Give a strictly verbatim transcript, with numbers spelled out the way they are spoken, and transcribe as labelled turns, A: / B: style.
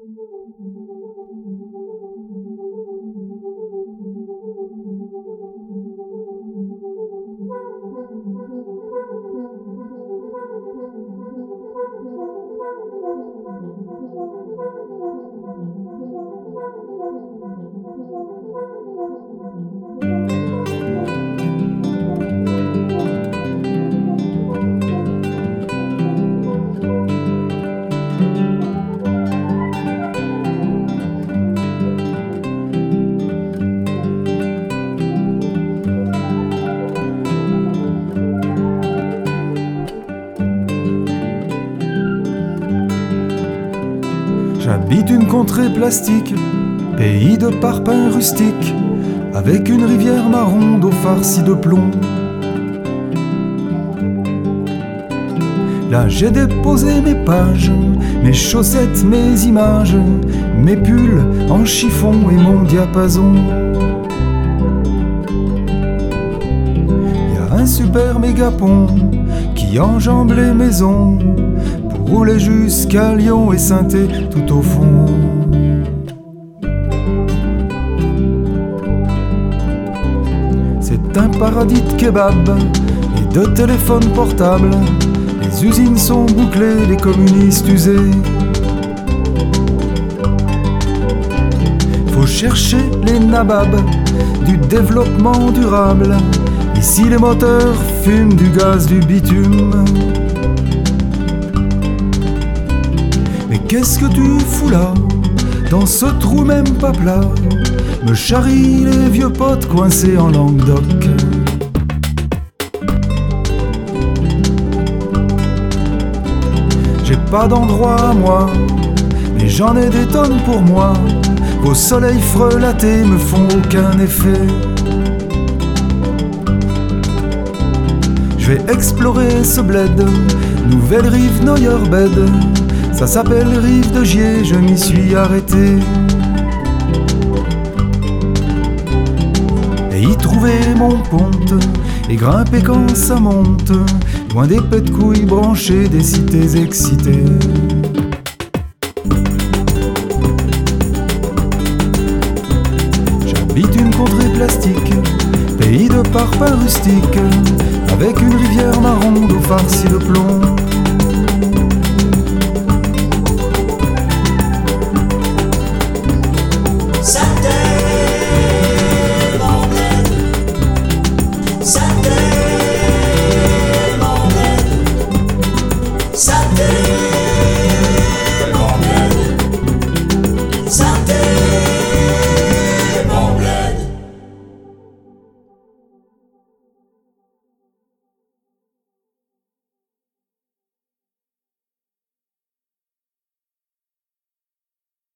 A: J'habite une contrée plastique, pays de parpaings rustiques, avec une rivière marron d'eau farcie de plomb. Là j'ai déposé mes pages, mes chaussettes, mes images, mes pulls en chiffon et mon diapason. Y a un super méga pont qui enjambe les maisons, rouler jusqu'à Lyon et Saint-Thé tout au fond. C'est un paradis de kebab et de téléphones portables. Les usines sont bouclées, les communistes usés. Faut chercher les nababs du développement durable. Ici les moteurs fument du gaz, du bitume. Mais qu'est-ce que tu fous là, dans ce trou même pas plat? Me charrie les vieux potes coincés en Languedoc. J'ai pas d'endroit à moi, mais j'en ai des tonnes pour moi. Vos soleils frelatés me font aucun effet. Je vais explorer ce bled, nouvelle rive Neuerbed. Ça s'appelle Rive de Gier, je m'y suis arrêté. Et y trouver mon ponte, et grimper quand ça monte, loin des pets de couilles branchées des cités excitées. J'habite une contrée plastique, pays de parpaings rustiques, avec une rivière marron d'eau farcie de plomb.